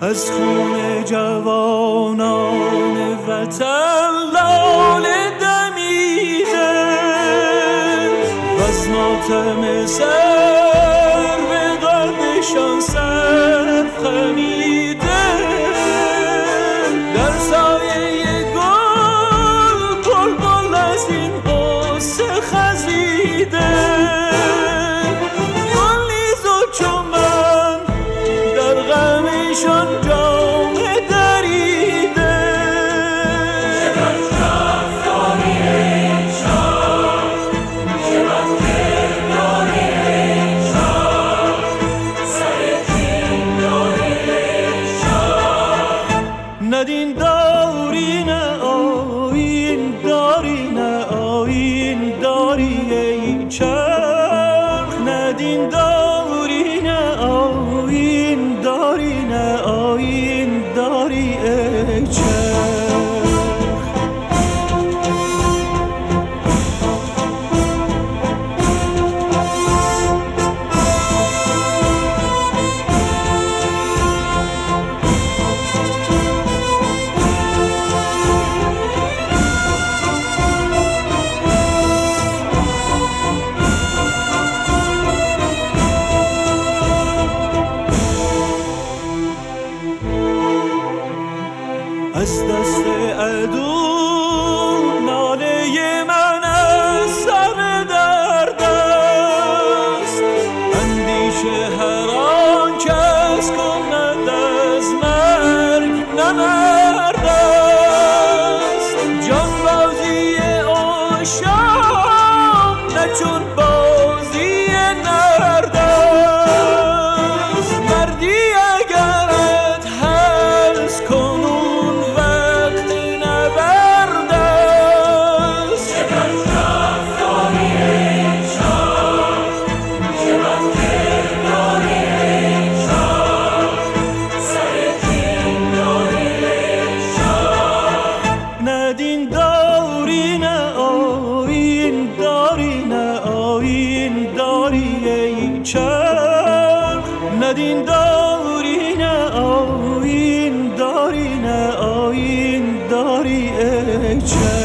از خون جوانان وطن لاله دمیده و از ماتم سر به قلبشان سر خمیده. در سایه گل بلبل از این قصه خزیده، گل نیز و چمن در غمشان جامه دریده. چقدر رفتاری ای شاه، چقدر کرداری ای شاه، سر کین داری ای شاه. ندین داری نه آیین داری، نه آیین داری ای چرخ. ندین داری نه آیین داری، نه آیین داری ای چرخ. از دست عدو ناله من از سر درد است، اندیشه هر آن کس کند از مرگ نه مرد است. جانبازی عاشق نه چون بازی نرد است. مردی اگرت هست کنون وقت نبرد است. چقدر رفتاری ای شاه، چقدر کرداری ای شاه، سر کین داری ای شاه. ندین داری نه آیین داری، نه آیین داری ای چرخ. ندین داری نه آیین داری، نه آیین داری ای چرخ.